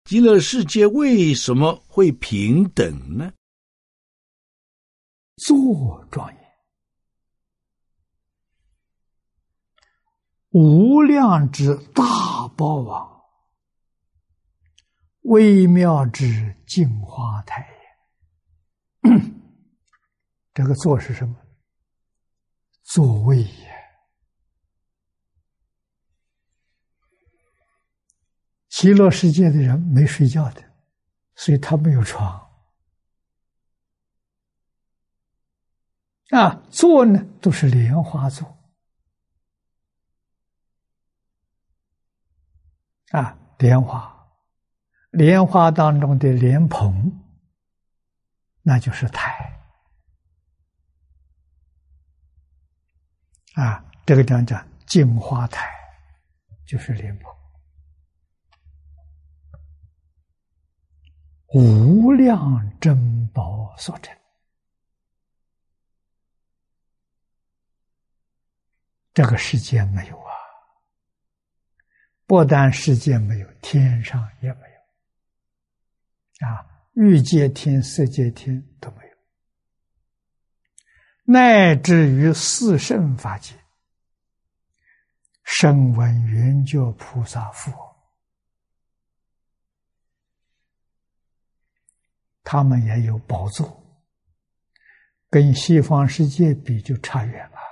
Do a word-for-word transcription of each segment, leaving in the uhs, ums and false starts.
极乐世界为什么会平等呢？ 作庄严，无量之大宝王，微妙之净花台也。这个座是什么？座位也。极乐世界的人没睡觉的，所以他没有床。啊，座呢都是莲花座。啊，莲花，莲花当中的莲蓬，那就是台。啊，这个讲讲净花台，就是莲蓬。无量珍宝所成。这个世界没有啊，不但世界没有，天上也没有。啊，欲界天、色界天都没有，乃至于四圣法界，声闻缘觉菩萨佛，他们也有宝座，跟西方世界比就差远了。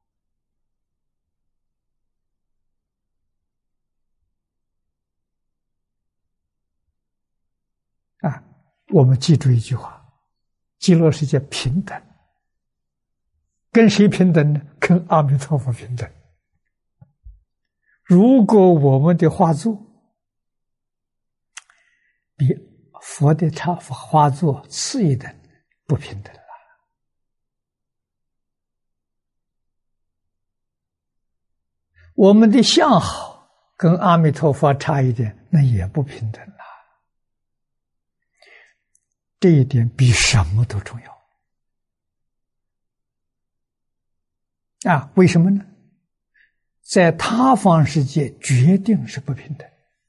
啊，我们记住一句话：极乐世界平等。跟谁平等呢？跟阿弥陀佛平等。如果我们的画作比佛的插画作次一等，不平等了。我们的相好跟阿弥陀佛差一点，那也不平等了。这一点比什么都重要。啊，为什么呢？在他方世界决定是不平等。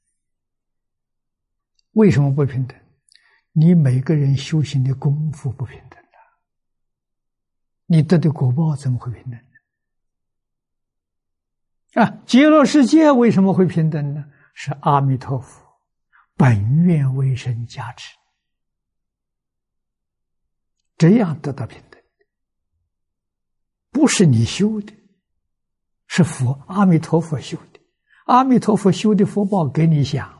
为什么不平等？你每个人修行的功夫不平等的，你得的果报怎么会平等呢？啊，极乐世界为什么会平等呢？是阿弥陀佛本愿威神加持，这样得到平等。不是你修的，是佛阿弥陀佛修的。阿弥陀佛修的福报给你享，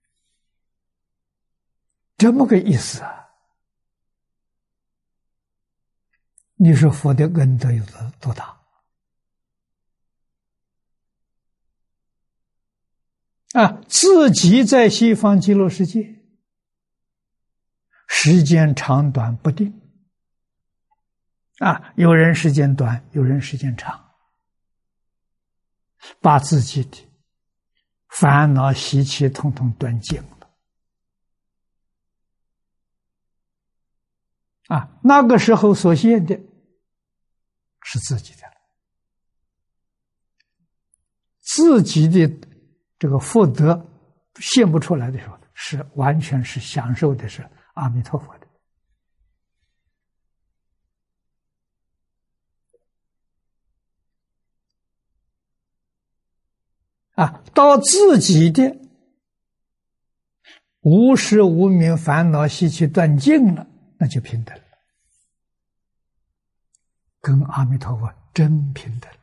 这么个意思啊！你说佛的恩德有多大？啊，自己在西方极乐世界，时间长短不定。啊，有人时间短，有人时间长，把自己的烦恼习气统统断尽了。啊，那个时候所现的是自己的，自己的这个福德现不出来的时候，是完全是享受的是阿弥陀佛的。啊，到自己的无始无明烦恼习气断尽了，那就平等了，跟阿弥陀佛真平等了。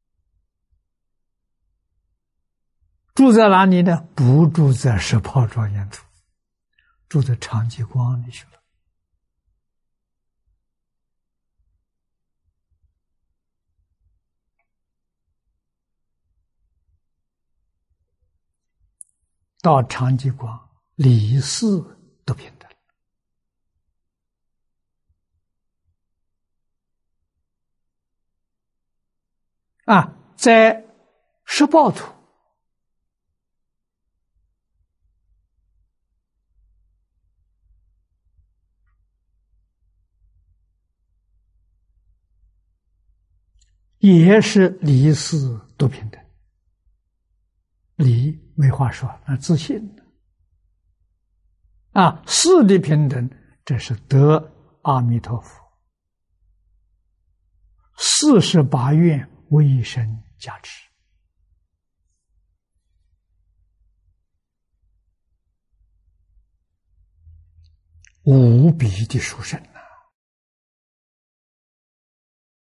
住在哪里呢？不住在十宝庄严土，住在长寂光里去了。到长寂光，理事都平等。啊，在十报土，也是理事都平等。理没话说，那自信。 啊，四的平等，这是得阿弥陀佛四十八愿威神加持，无比的殊胜呐！